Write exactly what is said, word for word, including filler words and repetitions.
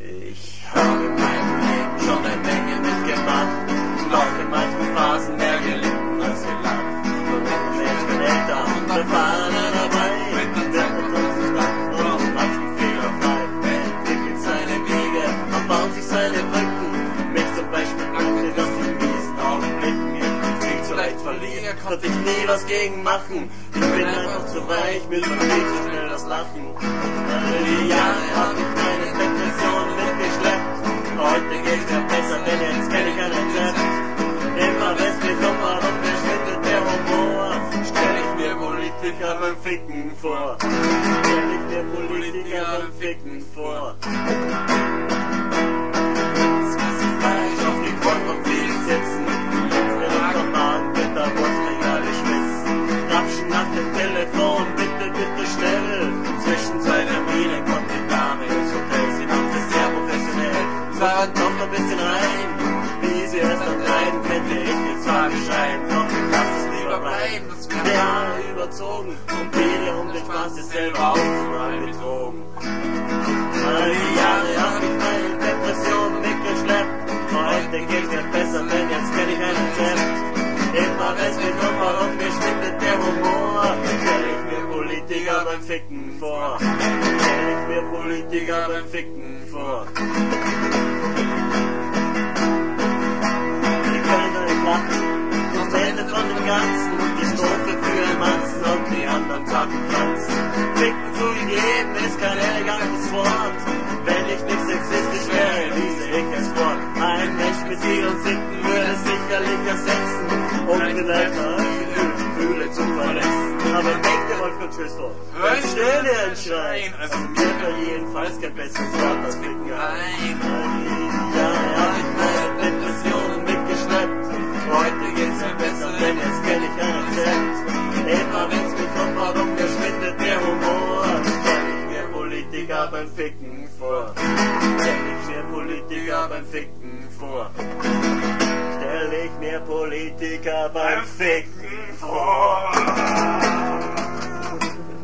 Ich habe in meinem Leben schon eine Menge mitgemacht, auch in manchen Phasen mehr gelitten als gelacht. Ich bin älter und erfahrener dabei, mit der Zeit und und manchen Fehler frei. Er entwickelt seine Wege und baut sich seine Brücken, mich zum Beispiel Akte, dass die miesen Augenblicken ich viel zu leicht verliere, konnte ich nie was gegen machen. Ich bin einfach zu weich, mir vergeht so schnell das Lachen. All die Jahre hab ich meine Depression mitgeschleppt. Heute geht's mir besser, denn jetzt kenn ich ein Rezept. Immer wenn's mir kommt, warum verschwindet der Humor? Stell ich mir Politiker beim Ficken vor. Stell ich mir Politiker beim Ficken vor. Das ganze Fleisch auf die Quad vom Fliegen sitzen. Mir noch am Magen, bitter, muss mich alle schwitzen. Rapschen nach dem Telefon, bitte, bitte schnell. Zwischen zwei Terminen kommt die Dame ins Hotel. Sie macht es sehr professionell. Sah doch ein bisschen rein. Wie sie es dann rein, könnte ich mir zwar beschreiben, doch lass es lieber bleiben. Das wird die Haare überzogen und Pele, um den Spaß sich selber aufzumachen mit Drogen. All die Jahre hab ich meine Depressionen mitgeschleppt. Heute geht's mir besser, denn jetzt kenn ich ein Rezept. Immer wenn's mir kommt, warum mir schwindet der Humor? Stell ich mir Politiker beim Ficken vor. Stell ich mir Politiker beim Ficken vor. Und Ende von dem Ganzen, die Strophe für den Manzen und die anderen Sachen tanzen. Ficken zugegeben ist kein elegantes Wort. Wenn ich nicht sexistisch wäre, ließe ich es fort. Ein Mensch mit Ziel und Sitten würde es sicherlich ersetzen, um vielleicht viele Gefühle zu verletzen. Aber denkt ihr Wolf und Tschüss vor, hört still den Schreien. Also mir für jedenfalls kein besseres Wort als Ficken ein. Ja, hab ich meine Depressionen mitgeschleppt. Heute geht's mir besser, denn jetzt kenn ich ein Rezept. Immer wenn's mir kommt, warum verschwindet der Humor? Stell ich mir Politiker beim Ficken vor. Stell ich mir Politiker beim Ficken vor. Stell ich mir Politiker beim Ficken vor.